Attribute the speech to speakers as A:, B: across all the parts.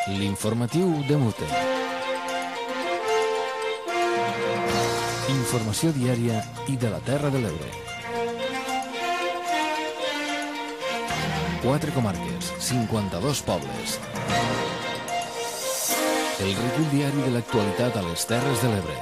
A: L'informatiu de Mute. Informació diària i de la Terra de l'Ebre. 4 comarques, 52 pobles. El recull diari de l'actualitat a les Terres de l'Ebre.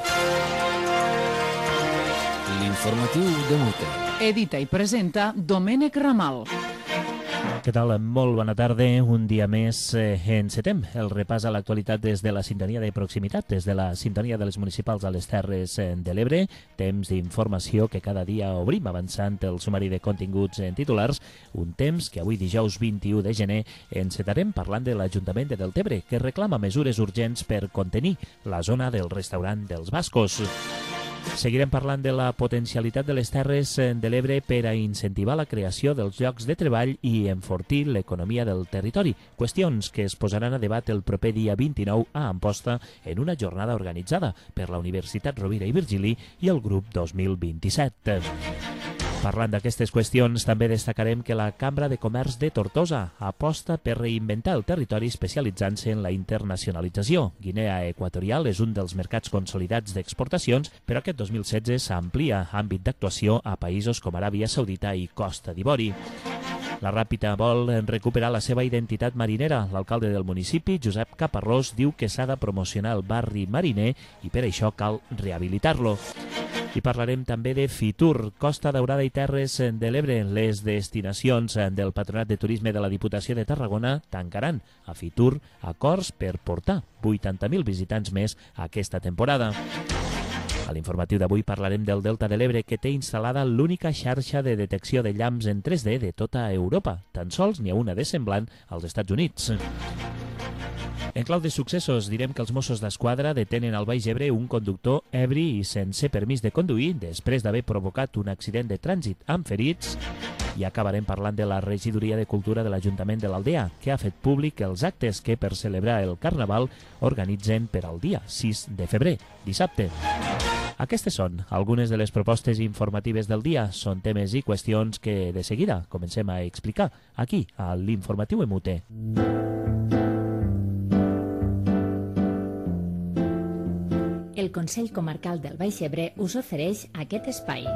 A: L'informatiu de Mute.
B: Edita i presenta Domènec Ramal.
C: Què tal? Molt bona tarda. Un dia més encetem el repàs a l'actualitat des de la sintonia de proximitat, des de la sintonia de les municipals a les Terres de l'Ebre. Temps d'informació que cada dia obrim avançant el sumari de continguts en titulars. Un temps que avui dijous 21 de gener encetarem parlant de l'Ajuntament de Deltebre, que reclama mesures urgents per contenir la zona del restaurant dels Bascos. Seguirem parlant de la potencialitat de les Terres de l'Ebre per a incentivar la creació dels llocs de treball i enfortir l'economia del territori. Qüestions que es posaran a debat el proper dia 29 a Amposta en una jornada organitzada per la Universitat Rovira i Virgili i el grup 2027. Parlant d'aquestes qüestions, també destacarem que la Cambra de Comerç de Tortosa aposta per reinventar el territori especialitzant-se en la internacionalització. Guinea Equatorial és un dels mercats consolidats d'exportacions, però aquest 2016 s'amplia àmbit d'actuació a països com Aràbia Saudita i Costa d'Ivori. La Ràpita vol recuperar la seva identitat marinera. L'alcalde del municipi, Josep Caparrós, diu que s'ha de promocionar el barri mariner i per això cal rehabilitar-lo. I parlarem també de Fitur, Costa Daurada i Terres de l'Ebre. Les destinacions del Patronat de Turisme de la Diputació de Tarragona tancaran a Fitur acords per portar 80.000 visitants més aquesta temporada. A l'informatiu d'avui parlarem del Delta de l'Ebre, que té instal·lada l'única xarxa de detecció de llamps en 3D de tota Europa. Tan sols n'hi ha una de semblant als Estats Units. En clau de successos, direm que els Mossos d'Esquadra detenen al Baix Ebre un conductor ebri i sense permís de conduir després d'haver provocat un accident de trànsit amb ferits. I acabarem parlant de la Regidoria de Cultura de l'Ajuntament de l'Aldea, que ha fet públic els actes que per celebrar el Carnaval organitzen per al dia 6 de febrer, dissabte. Aquestes són algunes de les propostes informatives del dia. Són temes i qüestions que de seguida comencem a explicar aquí, a l'Informatiu Emute.
D: El Consell Comarcal del Baix Ebre us ofereix aquest espai.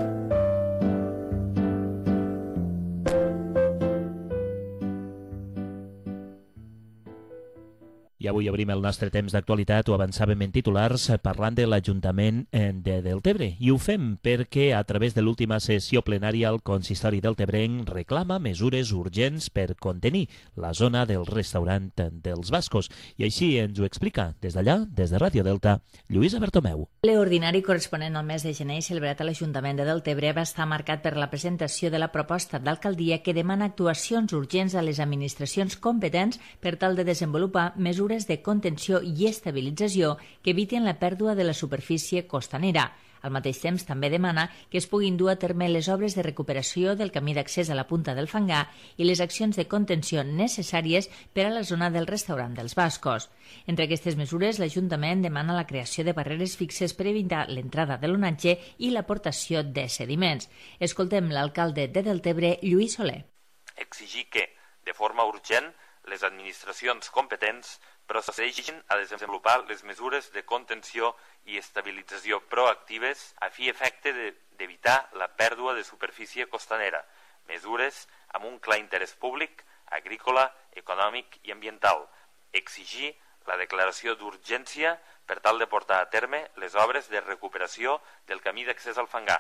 C: I avui obrim el nostre temps d'actualitat, ho avançàvem en titulars, parlant de l'Ajuntament de Deltebre. I ho fem perquè a través de l'última sessió plenària el Consistori deltebrenc reclama mesures urgents per contenir la zona del restaurant dels Bascos. I així ens ho explica des d'allà, des de Ràdio Delta, Lluïsa Bertomeu.
E: Ple ordinari corresponent al mes de gener celebrat a l'Ajuntament de Deltebre va estar marcat per la presentació de la proposta d'alcaldia que demana actuacions urgents a les administracions competents per tal de desenvolupar mesures de contenció i estabilització que eviten la pèrdua de la superfície costanera. Al mateix temps, també demana que es puguin dur a terme les obres de recuperació del camí d'accés a la Punta del Fangar i les accions de contenció necessàries per a la zona del restaurant dels Bascos. Entre aquestes mesures, l'Ajuntament demana la creació de barreres fixes per evitar l'entrada de l'onatge i l'aportació de sediments. Escoltem l'alcalde de Deltebre, Lluís Soler.
F: Exigir que, de forma urgent, les administracions competents procedeixin a desenvolupar les mesures de contenció i estabilització proactives a fi i efecte d'evitar la pèrdua de superfície costanera, mesures amb un clar interès públic, agrícola, econòmic i ambiental. Exigir la declaració d'urgència per tal de portar a terme les obres de recuperació del camí d'accés al Fangar.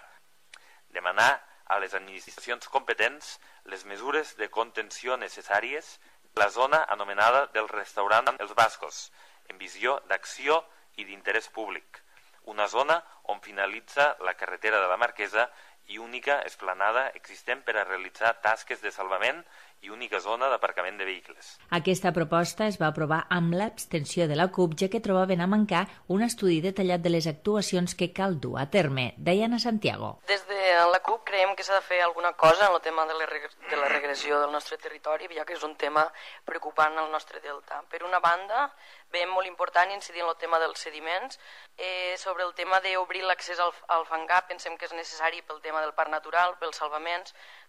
F: Demanar a les administracions competents les mesures de contenció necessàries la zona anomenada del restaurant Els Bascos, en visió d'acció i d'interès públic. Una zona on finalitza la carretera de la Marquesa i única esplanada existent per a realitzar tasques de salvament i única zona d'aparcament de vehicles.
E: Aquesta proposta es va aprovar amb l'abstenció de la CUP, ja que trobaven a mancar un estudi detallat de les actuacions que cal dur a terme. Diana Santiago.
G: Des de la CUP creiem que s'ha de fer alguna cosa en el tema de la regressió del nostre territori, ja que és un tema preocupant al nostre delta. Per una banda, veiem molt important incidir en el tema dels sediments. Sobre el tema d'obrir l'accés al fangar, pensem que és necessari pel tema del parc natural, pels salvaments.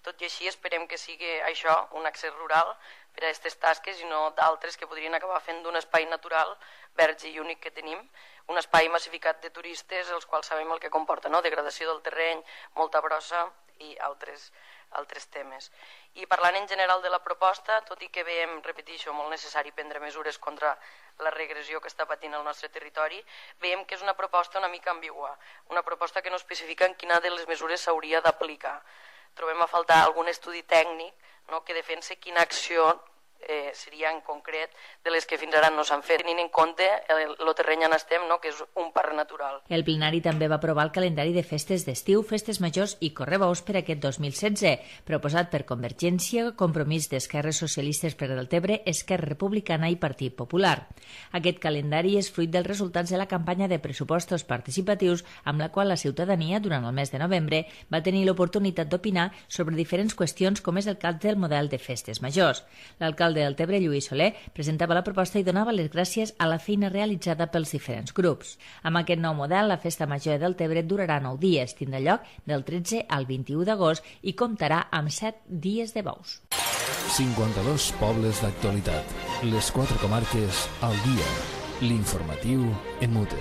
G: Tot i així esperem que sigui això, un accés rural per a aquestes tasques i no d'altres que podrien acabar fent d'un espai natural, verge i únic que tenim, un espai massificat de turistes, els quals sabem el que comporta, no? Degradació del terreny, molta brossa i altres temes. I parlant en general de la proposta, tot i que veiem, repeteixo, molt necessari prendre mesures contra la regressió que està patint el nostre territori, veiem que és una proposta una mica ambigua, una proposta que no especifica en quina de les mesures s'hauria d'aplicar. Trobem a faltar algun estudi tècnic, no?, que defensa quina acció seria en concret de les que fins ara no s'han fet, tenint en compte el terreny on estem, no?, que és un parc natural.
E: El plenari també va aprovar el calendari de festes d'estiu, festes majors i correbous per aquest 2016, proposat per Convergència, Compromís d'Esquerres Socialistes per Deltebre, Esquerra Republicana i Partit Popular. Aquest calendari és fruit dels resultats de la campanya de pressupostos participatius amb la qual la ciutadania, durant el mes de novembre, va tenir l'oportunitat d'opinar sobre diferents qüestions com és el cas del model de festes majors. L'alcalde de Deltebre, Lluís Soler, presentava la proposta i donava les gràcies a la feina realitzada pels diferents grups. Amb aquest nou model, la Festa Major de Deltebre durarà 9 dies, tindrà lloc del 13 al 21 d'agost i comptarà amb 7 dies de bous.
A: 52 pobles d'actualitat. Les 4 comarques al dia. L'informatiu en Mute.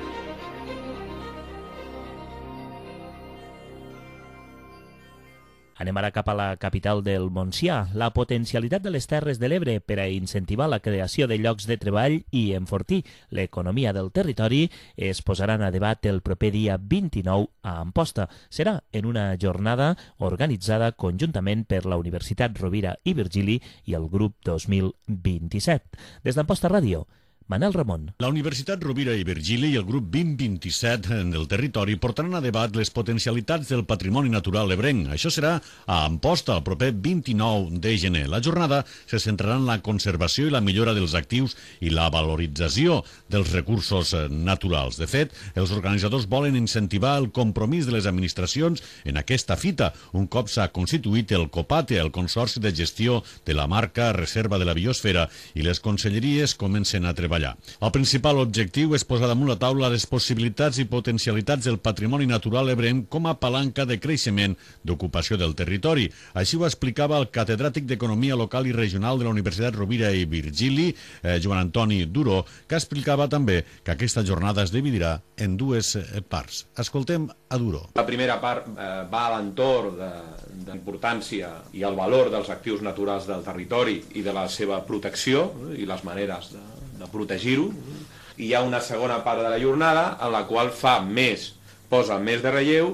C: Anem ara cap a la capital del Montsià. La potencialitat de les Terres de l'Ebre per a incentivar la creació de llocs de treball i enfortir l'economia del territori es posaran a debat el proper dia 29 a Amposta. Serà en una jornada organitzada conjuntament per la Universitat Rovira i Virgili i el grup 2027. Des d'Amposta Ràdio, Manel Ramon.
H: La Universitat Rovira i Virgili i el grup 2027 del territori portaran a debat les potencialitats del patrimoni natural ebrenc. Això serà a Amposta el proper 29 de gener. La jornada se centrarà en la conservació i la millora dels actius i la valorització dels recursos naturals. De fet, els organitzadors volen incentivar el compromís de les administracions en aquesta fita, un cop s'ha constituït el COPATE, el Consorci de Gestió de la Marca Reserva de la Biosfera, i les conselleries comencen a treballar. El principal objectiu és posar damunt la taula les possibilitats i potencialitats del patrimoni natural ebrenc com a palanca de creixement d'ocupació del territori. Així ho explicava el catedràtic d'Economia Local i Regional de la Universitat Rovira i Virgili, Joan Antoni Duró, que explicava també que aquesta jornada es dividirà en 2 parts. Escoltem a Duró.
I: La primera part va a l'entorn de l'importància i el valor dels actius naturals del territori i de la seva protecció i les maneres de protegir-ho. I hi ha una segona part de la jornada en la qual posa més de relleu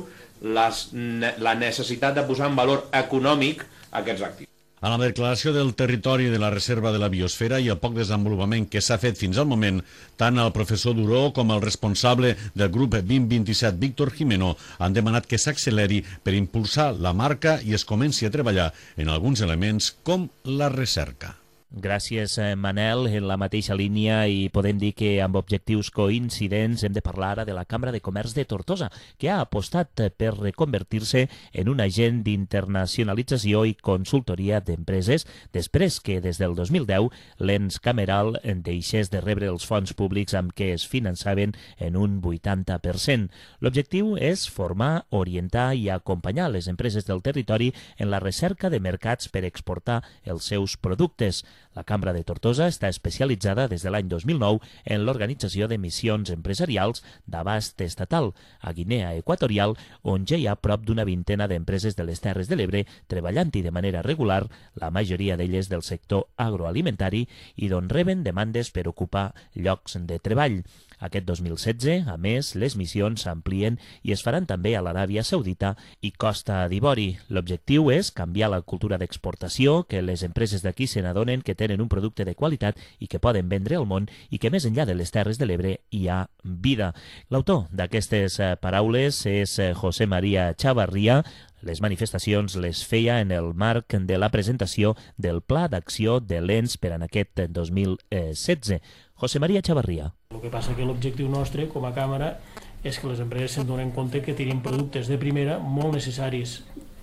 I: la necessitat de posar en valor econòmic aquests actius.
H: A la declaració del territori de la Reserva de la Biosfera i el poc desenvolupament que s'ha fet fins al moment, tant el professor Duró com el responsable del grup 2027, Víctor Jimeno, han demanat que s'acceleri per impulsar la marca i es comenci a treballar en alguns elements com la recerca.
C: Gràcies, Manel. En la mateixa línia i podem dir que amb objectius coincidents hem de parlar ara de la Cambra de Comerç de Tortosa, que ha apostat per reconvertir-se en un agent d'internacionalització i consultoria d'empreses després que des del 2010 l'ens cameral deixés de rebre els fons públics amb què es finançaven en un 80%. L'objectiu és formar, orientar i acompanyar les empreses del territori en la recerca de mercats per exportar els seus productes. La Cambra de Tortosa està especialitzada des de l'any 2009 en l'organització de missions empresarials d'abast estatal a Guinea Equatorial, on ja hi ha prop d'una vintena d'empreses de les Terres de l'Ebre treballant-hi de manera regular, la majoria d'elles del sector agroalimentari, i d'on reben demandes per ocupar llocs de treball. Aquest 2016, a més, les missions s'amplien i es faran també a l'Aràbia Saudita i Costa d'Ivori. L'objectiu és canviar la cultura d'exportació, que les empreses d'aquí se n'adonen que tenen un producte de qualitat i que poden vendre al món i que més enllà de les Terres de l'Ebre hi ha vida. L'autor d'aquestes paraules és José María Chavarría. Les manifestacions les feia en el marc de la presentació del Pla d'Acció de l'ENS per en aquest 2016. José María Chavarría.
J: El que passa que l'objectiu nostre, com a càmera, és que les empreses se'n donen compte que tenim productes de primera molt necessaris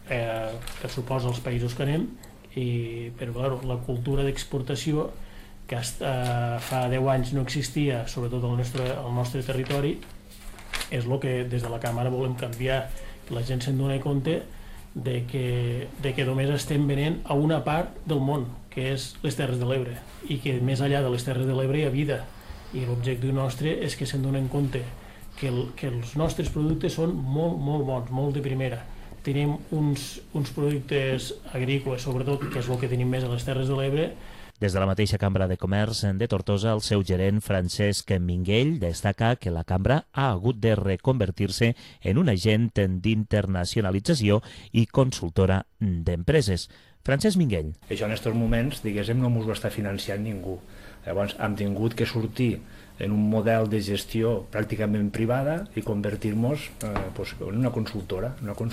J: per suposa als països que anem, però clar, la cultura d'exportació que fa 10 anys no existia, sobretot al nostre territori, és el que des de la càmera volem canviar, que la gent se'n doni compte de que només estem venent a una part del món, que és les Terres de l'Ebre, i que més enllà de les Terres de l'Ebre hi ha vida, i l'objectiu nostre és que se'n donen compte que els nostres productes són molt, molt bons, molt de primera. Tenim uns productes agrícoles, sobretot, que és el que tenim més a les Terres de l'Ebre.
C: Des de la mateixa Cambra de Comerç de Tortosa, el seu gerent Francesc Minguell destaca que la Cambra ha hagut de reconvertir-se en un agent d'internacionalització i consultora d'empreses. Francesc Minguell.
K: Això en aquests moments, diguéssim, no ens ho està financiant ningú. Llavors hem tingut que sortir en un model de gestió pràcticament privada i convertir-nos en una consultora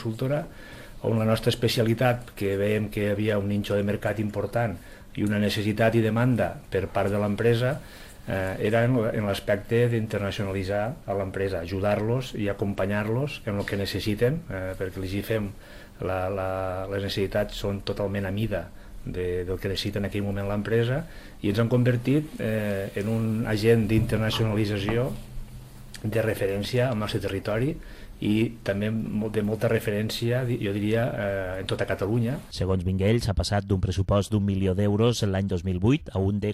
K: on la nostra especialitat, que veiem que hi havia un nicho de mercat important i una necessitat i demanda per part de l'empresa, era en l'aspecte d'internacionalitzar a l'empresa, ajudar-los i acompanyar-los en el que necessiten, perquè els hi fem les necessitats són totalment a mida del que necessita en aquell moment l'empresa, i ens han convertit en un agent d'internacionalització de referència al nostre territori i també de molta referència, jo diria, en tota Catalunya.
C: Segons Minguell, s'ha passat d'un pressupost d'1 milió d'euros l'any 2008 a un de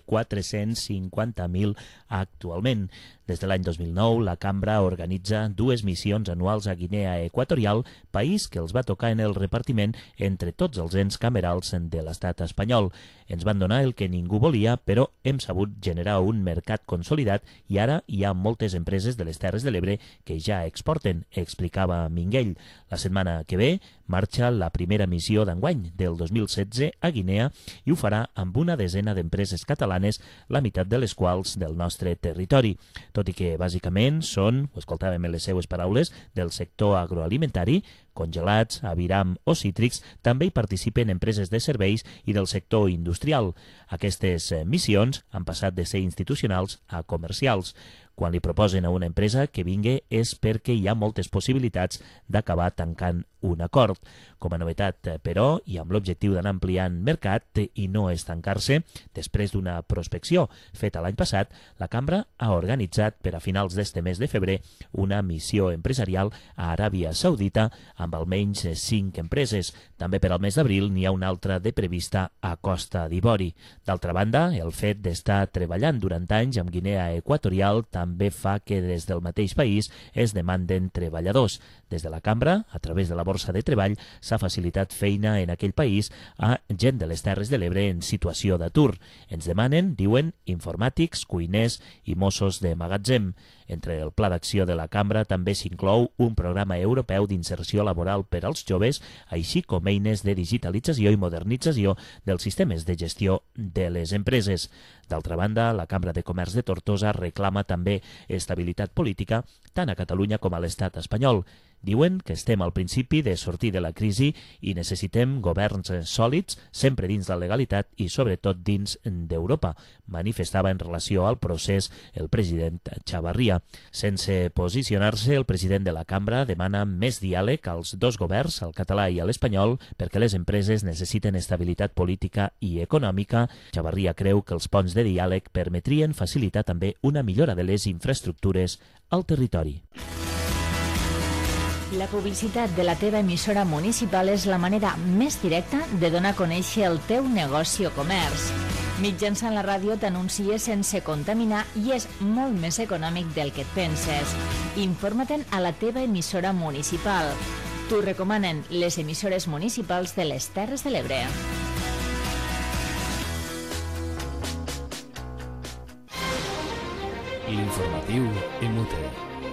C: 450.000 actualment. Des de l'any 2009, la Cambra organitza 2 missions anuals a Guinea Equatorial, país que els va tocar en el repartiment entre tots els ens camerals de l'estat espanyol. Ens van donar el que ningú volia, però hem sabut generar un mercat consolidat i ara hi ha moltes empreses de les Terres de l'Ebre que ja exporten, explicava Minguell. La setmana que ve marxa la primera missió d'enguany del 2016 a Guinea i ho farà amb una desena d'empreses catalanes, la meitat de les quals del nostre territori. Tot i que bàsicament són, ho escoltàvem en les seues paraules, del sector agroalimentari, congelats, aviram o cítrics, també hi participen empreses de serveis i del sector industrial. Aquestes missions han passat de ser institucionals a comercials. Quan li proposen a una empresa que vingui és perquè hi ha moltes possibilitats d'acabar tancant un acord. Com a novetat, però, i amb l'objectiu d'anar ampliant mercat i no estancar-se, després d'una prospecció feta l'any passat, la Cambra ha organitzat per a finals d'este mes de febrer una missió empresarial a Aràbia Saudita amb almenys 5 empreses. També per al mes d'abril n'hi ha una altra de prevista a Costa d'Ivori. D'altra banda, el fet d'estar treballant durant anys amb Guinea Equatorial també fa que des del mateix país es demanden treballadors. Des de la Cambra, a través de la Borsa de Treball, s'ha facilitat feina en aquell país a gent de les Terres de l'Ebre en situació d'atur. Ens demanen, diuen, informàtics, cuiners i mossos de magatzem. Entre el pla d'acció de la Cambra també s'inclou un programa europeu d'inserció laboral per als joves, així com eines de digitalització i modernització dels sistemes de gestió de les empreses. D'altra banda, la Cambra de Comerç de Tortosa reclama també estabilitat política tant a Catalunya com a l'estat espanyol. Diuen que estem al principi de sortir de la crisi i necessitem governs sòlids, sempre dins la legalitat i sobretot dins d'Europa, manifestava en relació al procés el president Chavarria. Sense posicionar-se, el president de la Cambra demana més diàleg als dos governs, al català i a l'espanyol, perquè les empreses necessiten estabilitat política i econòmica. Chavarria creu que els ponts de diàleg permetrien facilitar també una millora de les infraestructures al territori.
E: La publicitat de la teva emissora municipal és la manera més directa de donar a conèixer el teu negoci o comerç. Mitjançant la ràdio t'anuncies sense contaminar i és molt més econòmic del que et penses. Informa-te'n a la teva emissora municipal. T'ho recomanen les emissores municipals de les Terres de l'Ebre.
A: L'informatiu Imute.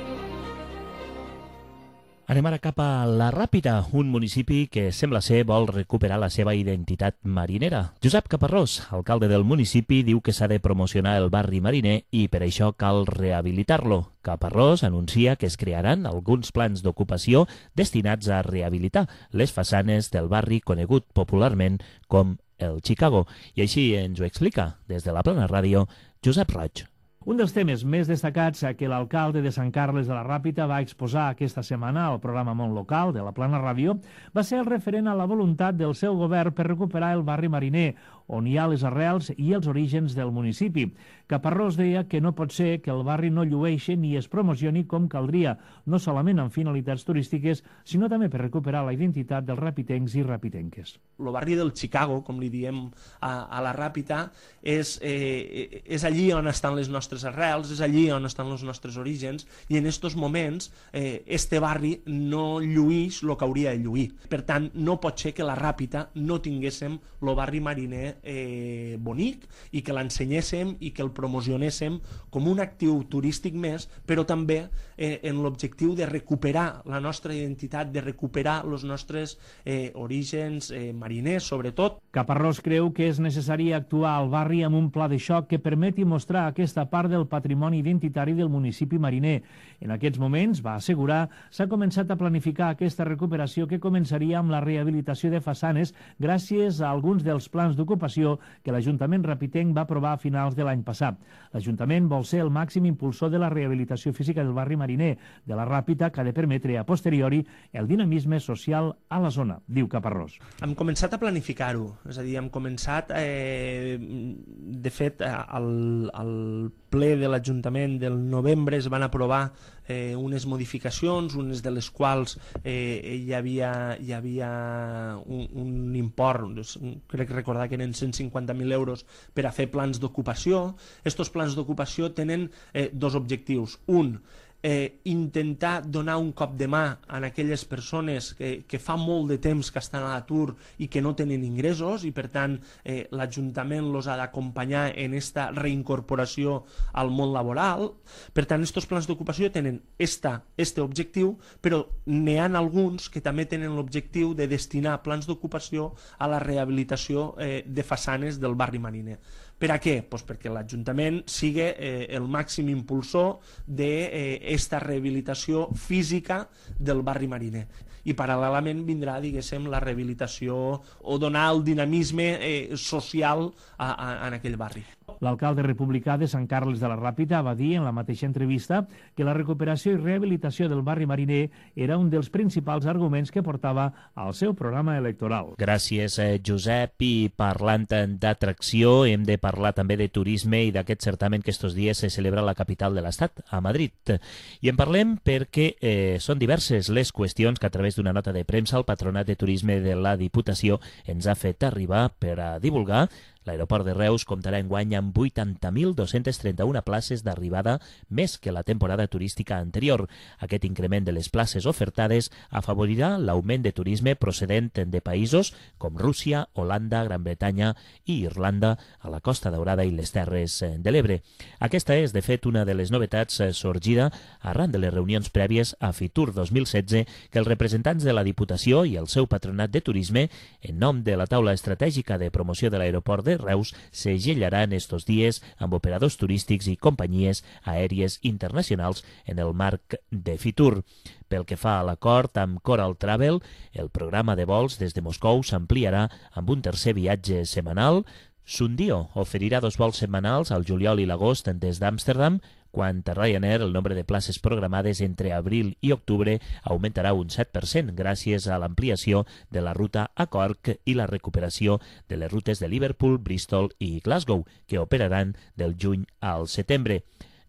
C: Anem ara cap a La Ràpita, un municipi que sembla ser vol recuperar la seva identitat marinera. Josep Caparrós, alcalde del municipi, diu que s'ha de promocionar el barri mariner i per això cal rehabilitar-lo. Caparrós anuncia que es crearan alguns plans d'ocupació destinats a rehabilitar les façanes del barri conegut popularment com el Chicago. I així ens ho explica des de la Plana Ràdio Josep Roig.
L: Un dels temes més destacats que l'alcalde de Sant Carles de la Ràpita va exposar aquesta setmana al programa Món Local de la Plana Ràdio va ser el referent a la voluntat del seu govern per recuperar el barri mariner, on hi ha les arrels i els orígens del municipi. Caparrós deia que no pot ser que el barri no llueixi ni es promocioni com caldria, no solament amb finalitats turístiques, sinó també per recuperar la identitat dels rapitencs i rapitenques.
M: El barri del Chicago, com li diem a la Ràpita, és allí on estan les nostres arrels, és allí on estan els nostres orígens, i en aquests moments este barri no lluïx el que hauria de lluir. Per tant, no pot ser que la Ràpita no tinguéssim el barri mariner bonic i que l'ensenyéssim i que el promocionéssim com un actiu turístic més, però també en l'objectiu de recuperar la nostra identitat, de recuperar els nostres orígens mariners, sobretot.
L: Caparrós creu que és necessari actuar al barri amb un pla de xoc que permeti mostrar aquesta part del patrimoni identitari del municipi mariner. En aquests moments, va assegurar, s'ha començat a planificar aquesta recuperació que començaria amb la rehabilitació de façanes gràcies a alguns dels plans d'ocupació que l'Ajuntament rapitenc va aprovar a finals de l'any passat. L'Ajuntament vol ser el màxim impulsor de la rehabilitació física del barri mariner de la Ràpita, que ha de permetre a posteriori el dinamisme social a la zona, diu Caparrós.
M: Hem començat a planificar-ho, és a dir, hem començat, de fet, al ple de l'Ajuntament del novembre es van aprovar unes modificacions, unes de les quals hi havia un import, crec recordar que eren 150.000 euros per a fer plans d'ocupació. Estos plans d'ocupació tenen dos objectius. Un, intentar donar un cop de mà a aquelles persones que fa molt de temps que estan a l'atur i que no tenen ingressos, i per tant l'Ajuntament els ha d'acompanyar en aquesta reincorporació al món laboral. Per tant, aquests plans d'ocupació tenen este objectiu, però n'hi ha alguns que també tenen l'objectiu de destinar plans d'ocupació a la rehabilitació de façanes del barri mariner. Per a què? Pues perquè l'Ajuntament sigui el màxim impulsor d'esta rehabilitació física del barri mariner. I paral·lelament vindrà, diguéssim, la rehabilitació o donar el dinamisme social en aquell barri.
L: L'alcalde republicà de Sant Carles de la Ràpita va dir en la mateixa entrevista que la recuperació i rehabilitació del barri mariner era un dels principals arguments que portava al seu programa electoral.
C: Gràcies, Josep. I parlant d'atracció, hem de parlar també de turisme i d'aquest certamen que estos dies se celebra a la capital de l'Estat, a Madrid. I en parlem perquè són diverses les qüestions que a través d'una nota de premsa el Patronat de Turisme de la Diputació ens ha fet arribar per a divulgar. L'aeroport de Reus comptarà enguany amb 80.231 places d'arribada, més que la temporada turística anterior. Aquest increment de les places ofertades afavorirà l'augment de turisme procedent de països com Rússia, Holanda, Gran Bretanya i Irlanda a la Costa Daurada i les Terres de l'Ebre. Aquesta és, de fet, una de les novetats sorgida arran de les reunions prèvies a Fitur 2016 que els representants de la Diputació i el seu Patronat de Turisme, en nom de la taula estratègica de promoció de l'aeroport de Reus, segellaran estos dies amb operadors turístics i companyies aèries internacionals en el marc de Fitur. Pel que fa a l'acord amb Coral Travel, el programa de vols des de Moscou s'ampliarà amb un tercer viatge setmanal. Sundio oferirà 2 vols setmanals al juliol i l'agost des d'Amsterdam. Quant a Ryanair, el nombre de places programades entre abril i octubre augmentarà un 7% gràcies a l'ampliació de la ruta a Cork i la recuperació de les rutes de Liverpool, Bristol i Glasgow, que operaran del juny al setembre.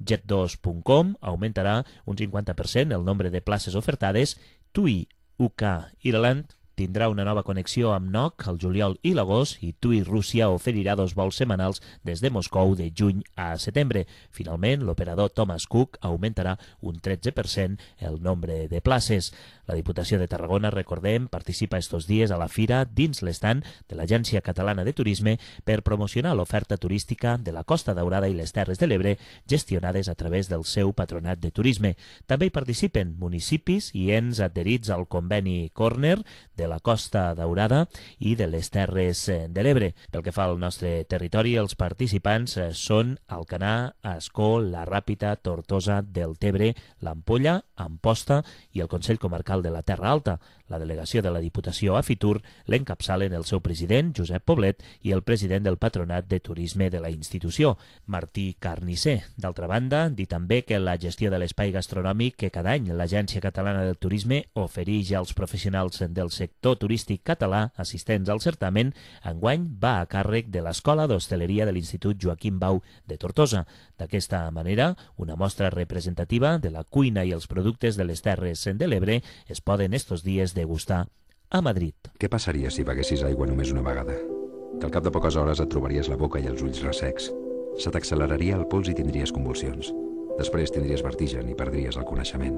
C: Jet2.com augmentarà un 50% el nombre de places ofertades. TUI UK Ireland tindrà una nova connexió amb NOC al juliol i l'agost, i TUI Rússia oferirà 2 vols setmanals des de Moscou de juny a setembre. Finalment, l'operador Thomas Cook augmentarà un 13% el nombre de places. La Diputació de Tarragona, recordem, participa estos dies a la fira dins l'estand de l'Agència Catalana de Turisme per promocionar l'oferta turística de la Costa Daurada i les Terres de l'Ebre, gestionades a través del seu Patronat de Turisme. També hi participen municipis i ens adherits al conveni Corner de la Costa Daurada i de les Terres de l'Ebre. Pel que fa al nostre territori, els participants són Alcanar, Ascó, la Ràpita, Tortosa, Deltebre, l'Ampolla, Amposta i el Consell Comarcal de la Terra Alta. La delegació de la Diputació a Fitur l'encapçalen el seu president, Josep Poblet, i el president del Patronat de Turisme de la institució, Martí Carnisser. D'altra banda, dir també que la gestió de l'espai gastronòmic que cada any l'Agència Catalana del Turisme ofereix als professionals del sector sector turístic català assistents al certamen enguany va a càrrec de l'Escola d'Hostaleria de l'Institut Joaquim Bau de Tortosa. D'aquesta manera, una mostra representativa de la cuina i els productes de les Terres de l'Ebre es poden estos dies degustar a Madrid.
N: Què passaria si beguessis aigua només una vegada? Que al cap de poques hores et trobaries la boca i els ulls ressecs. Se t'acceleraria el pols i tindries convulsions. Després tindries vertigen i perdries el coneixement.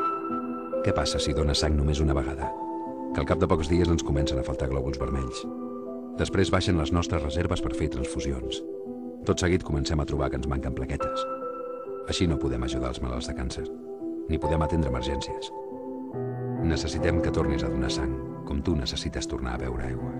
N: Què passa si dones sang només una vegada? Que al cap de pocs dies ens comencen a faltar glòbuls vermells. Després baixen les nostres reserves per fer transfusions. Tot seguit comencem a trobar que ens manquen plaquetes. Així no podem ajudar els malalts de càncer, ni podem atendre emergències. Necessitem que tornis a donar sang, com tu necessites tornar a beure aigua.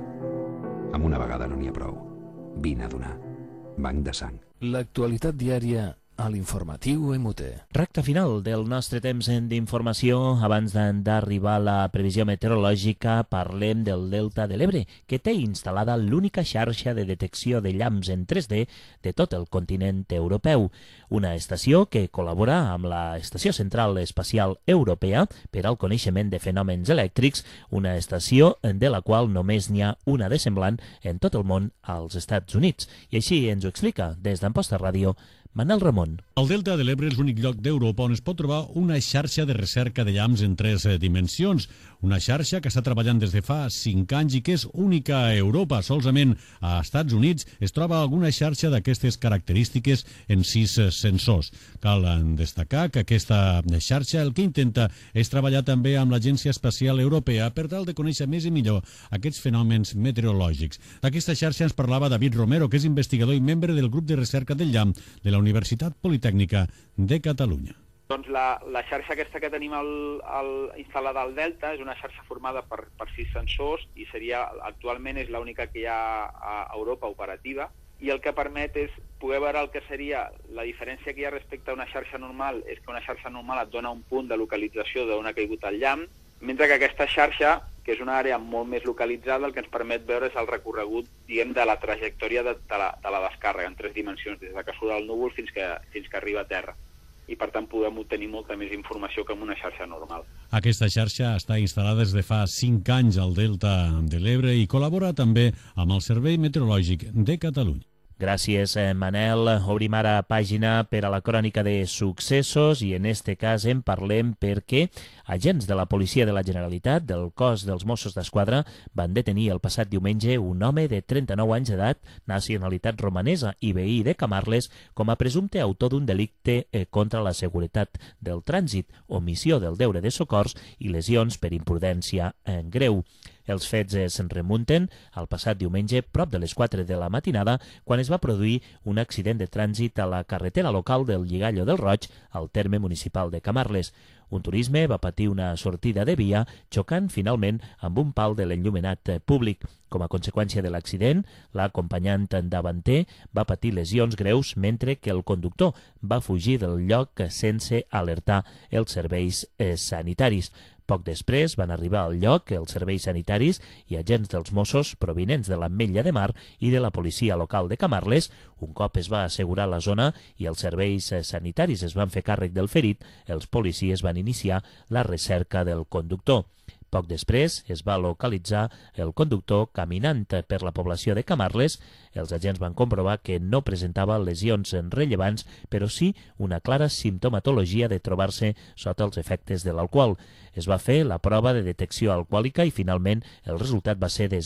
N: Amb una vegada no n'hi ha prou. Vine a donar. Banc de sang.
A: L'actualitat diària a l'informatiu MUT.
C: Recte final del nostre temps d'informació. Abans d'arribar a la previsió meteorològica, parlem del Delta de l'Ebre, que té instal·lada l'única xarxa de detecció de llamps en 3D de tot el continent europeu. Una estació que col·labora amb la Estació Central Espacial Europea per al coneixement de fenòmens elèctrics, una estació de la qual només n'hi ha una de semblant en tot el món als Estats Units. I així ens ho explica des d'Amposta Ràdio Manel Ramon.
H: El Delta de l'Ebre és l'únic lloc d'Europa on es pot trobar una xarxa de recerca de llamps en 3 dimensions. Una xarxa que està treballant des de fa 5 anys i que és única a Europa. Solament a Estats Units es troba alguna xarxa d'aquestes característiques en 6 sensors. Cal destacar que aquesta xarxa el que intenta és treballar també amb l'Agència Espacial Europea per tal de conèixer més i millor aquests fenòmens meteorològics. D'aquesta xarxa ens parlava David Romero, que és investigador i membre del grup de recerca del llamp de la Universitat Politècnica de Catalunya.
O: Doncs la xarxa aquesta que tenim instal·lada al Delta és una xarxa formada per 6 sensors i actualment és l'única que hi ha a Europa operativa, i el que permet és poder veure el que seria la diferència que hi ha respecte a una xarxa normal. És que una xarxa normal et dona un punt de localització d'on ha caigut el llamp, mentre que aquesta xarxa, que és una àrea molt més localitzada, el que ens permet veure és el recorregut, diguem, de la trajectòria de la descàrrega en 3 dimensions, des que surt el núvol fins que arriba a terra. I per tant podem obtenir molta més informació que amb una xarxa normal.
H: Aquesta xarxa està instal·lada des de fa 5 anys al Delta de l'Ebre i col·labora també amb el Servei Meteorològic de Catalunya.
C: Gràcies, Manel. Obrim ara pàgina per a la crònica de successos i en este cas en parlem perquè agents de la Policia de la Generalitat del cos dels Mossos d'Esquadra van detenir el passat diumenge un home de 39 anys d'edat, nacionalitat romanesa i veí de Camarles, com a presumpte autor d'un delicte contra la seguretat del trànsit, omissió del deure de socors i lesions per imprudència greu. Els fets se'n remunten al passat diumenge, prop de les 4 de la matinada, quan es va produir un accident de trànsit a la carretera local del Lligallo del Roig, al terme municipal de Camarles. Un turisme va patir una sortida de via, xocant finalment amb un pal de l'enllumenat públic. Com a conseqüència de l'accident, l'acompanyant davanter va patir lesions greus, mentre que el conductor va fugir del lloc sense alertar els serveis sanitaris. Poc després van arribar al lloc els serveis sanitaris i agents dels Mossos provinents de l'Ametlla de Mar i de la policia local de Camarles. Un cop es va assegurar la zona i els serveis sanitaris es van fer càrrec del ferit, els policies van iniciar la recerca del conductor. Poc després es va localitzar el conductor caminant per la població de Camarles. Els agents van comprovar que no presentava lesions rellevants, però sí una clara simptomatologia de trobar-se sota els efectes de l'alcohol. Es va fer la prova de detecció alcohòlica i finalment el resultat va ser de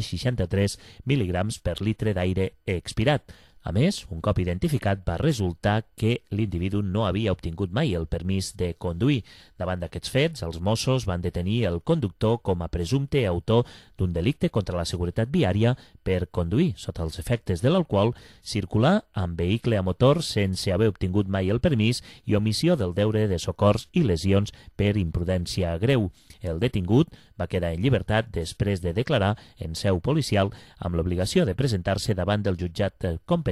C: 0,63 mil·lígrams per litre d'aire expirat. A més, un cop identificat, va resultar que l'individu no havia obtingut mai el permís de conduir. Davant d'aquests fets, els Mossos van detenir el conductor com a presumpte autor d'un delicte contra la seguretat viària per conduir sota els efectes de l'alcohol, circular amb vehicle a motor sense haver obtingut mai el permís i omissió del deure de socors i lesions per imprudència greu. El detingut va quedar en llibertat després de declarar en seu policial amb l'obligació de presentar-se davant del jutjat competent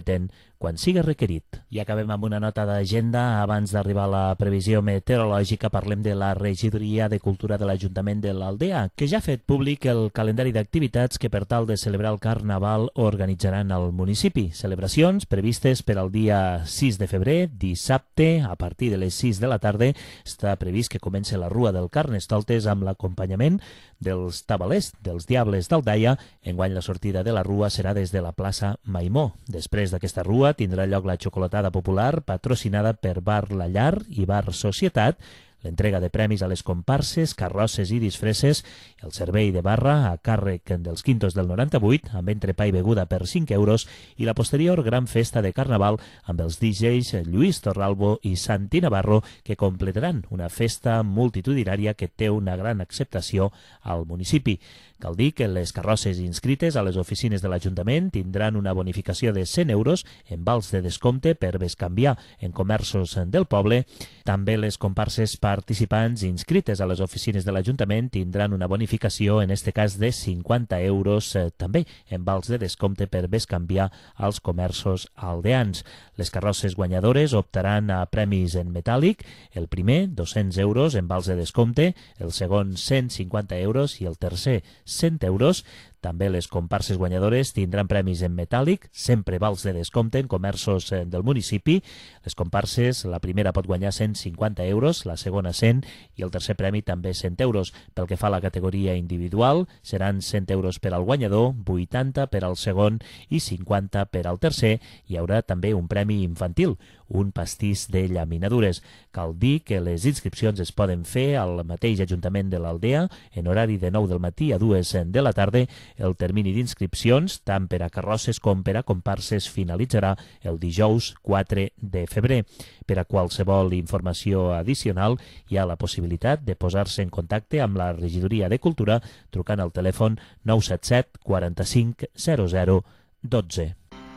C: competent quan siga requerit. I acabem amb una nota d'agenda. Abans d'arribar a la previsió meteorològica, parlem de la Regidoria de Cultura de l'Ajuntament de l'Aldea, que ja ha fet públic el calendari d'activitats que, per tal de celebrar el Carnaval, organitzaran al municipi. Celebracions previstes per al dia 6 de febrer, dissabte, a partir de les 6 de la tarda. Està previst que comenci la Rua del Carnestoltes amb l'acompanyament dels tabalers dels Diables d'Aldaia. Enguany la sortida de la Rua serà des de la plaça Maimó. Després d'aquesta Rua tindrà lloc la xocolatada popular patrocinada per Bar La Llar i Bar Societat, l'entrega de premis a les comparses, carrosses i disfresses, el servei de barra a càrrec dels quintos del 98 amb entrepà i beguda per 5 euros i la posterior gran festa de Carnaval amb els DJs Lluís Torralbo i Santi Navarro, que completaran una festa multitudinària que té una gran acceptació al municipi. Cal dir que les carrosses inscrites a les oficines de l'Ajuntament tindran una bonificació de 100 euros en vals de descompte per bescanviar en comerços del poble. També les comparses participants inscrites a les oficines de l'Ajuntament tindran una bonificació, en este cas de 50 euros, també en vals de descompte per bescanviar als comerços aldeans. Les carrosses guanyadores optaran a premis en metàl·lic, el primer 200 euros en vals de descompte, el segon 150 euros i el tercer 100 euros. També les comparses guanyadores tindran premis en metàl·lic, sempre vals de descompte en comerços del municipi. Les comparses, la primera pot guanyar 150 euros, la segona 100 i el tercer premi també 100 euros. Pel que fa a la categoria individual, seran 100 euros per al guanyador, 80 per al segon i 50 per al tercer. Hi haurà també un premi infantil, un pastís de llaminadures. Cal dir que les inscripcions es poden fer al mateix Ajuntament de l'Aldea en horari de 9 del matí a 2 de la tarda. El termini d'inscripcions, tant per a carrosses com per a comparses, finalitzarà el dijous 4 de febrer. Per a qualsevol informació addicional hi ha la possibilitat de posar-se en contacte amb la Regidoria de Cultura trucant al telèfon 977 45 00 12.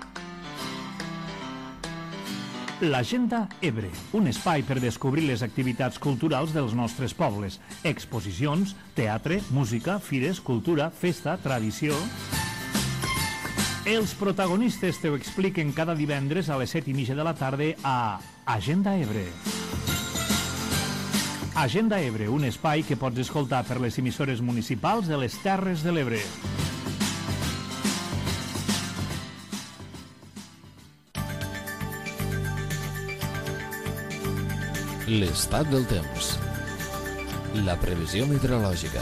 L: L'Agenda Ebre, un espai per descobrir les activitats culturals dels nostres pobles. Exposicions, teatre, música, fires, cultura, festa, tradició... Els protagonistes t'ho expliquen cada divendres a les 7:30 de la tarda a Agenda Ebre. Agenda Ebre, un espai que pots escoltar per les emissores municipals de les Terres de l'Ebre.
A: L'estat del temps. La previsió meteorològica.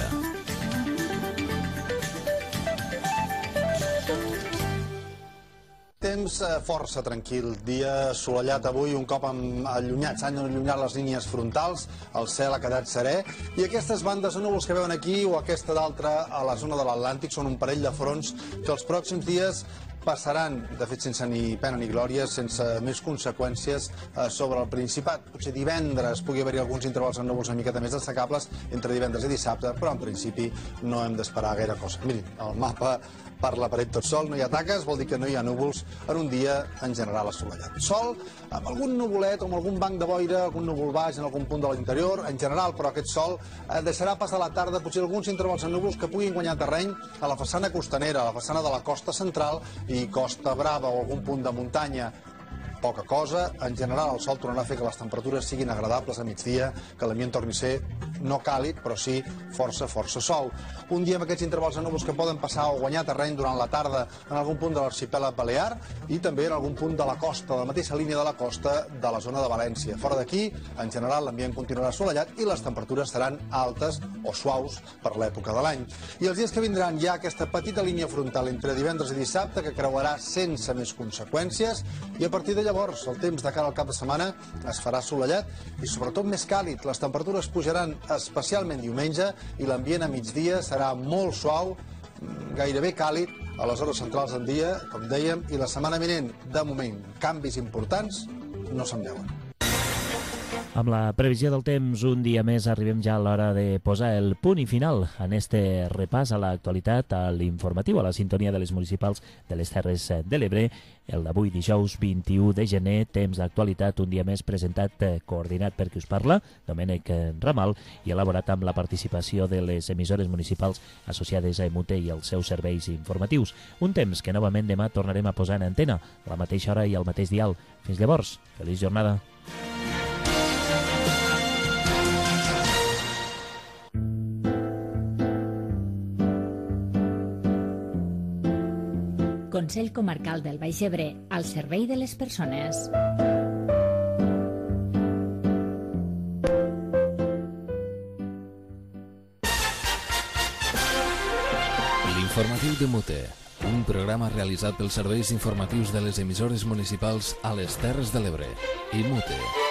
P: Temps força tranquil, dia assolellat avui, un cop s'han allunyat les línies frontals, el cel ha quedat serè, i aquestes bandes de núvols que veuen aquí o aquesta d'altra a la zona de l'Atlàntic són un parell de fronts que els pròxims dies passaran, de fet sense ni pena ni glòria, sense més conseqüències sobre el Principat. Potser divendres pugui haver-hi alguns intervals en núvols una miqueta més destacables entre divendres i dissabte, però en principi no hem d'esperar gaire cosa. Mirin, el mapa parla per ell tot sol, no hi ha taques, vol dir que no hi ha núvols en un dia en general assolellat. Sol, amb algun nuvolet o amb algun banc de boira, algun núvol baix en algun punt de l'interior, en general, però aquest sol deixarà passar la tarda potser alguns intervals en núvols que puguin guanyar terreny a la façana costanera, a la façana de la costa central i Costa Brava o algun punt de muntanya. Poca cosa, en general el sol tornarà a fer que les temperatures siguin agradables a migdia, que l'ambient torni a ser no càlid, però sí força sol. Un dia amb aquests intervals de núvols que poden passar o guanyar terreny durant la tarda en algun punt de l'arxipèlag balear i també en algun punt de la costa, de la mateixa línia de la costa de la zona de València. Fora d'aquí, en general, l'ambient continuarà assolellat i les temperatures seran altes o suaus per l'època de l'any. I els dies que vindran hi ha aquesta petita línia frontal entre divendres i dissabte que creuarà sense més conseqüències i a partir de llavors el temps de cara al cap de setmana es farà assolellat i sobretot més càlid. Les temperatures pujaran especialment diumenge i l'ambient a migdia serà molt suau, gairebé càlid a les hores centrals del dia, com dèiem, i la setmana vinent, de moment, canvis importants no se'n veuen.
C: Amb la previsió del temps, un dia més arribem ja a l'hora de posar el punt i final en este repàs a l'actualitat, a l'informatiu, a la sintonia de les municipals de les Terres de l'Ebre. El d'avui, dijous 21 de gener, temps d'actualitat, un dia més presentat, coordinat per qui us parla, Domènec Ramal, i elaborat amb la participació de les emissores municipals associades a EMUTE i els seus serveis informatius. Un temps que novament demà tornarem a posar en antena, a la mateixa hora i al mateix dial. Fins llavors, feliç jornada.
D: Consell Comarcal del Baix Ebre, al servei de les persones.
A: L'informatiu de Mute, un programa realitzat pels serveis informatius de les emissores municipals a les Terres de l'Ebre i Mute.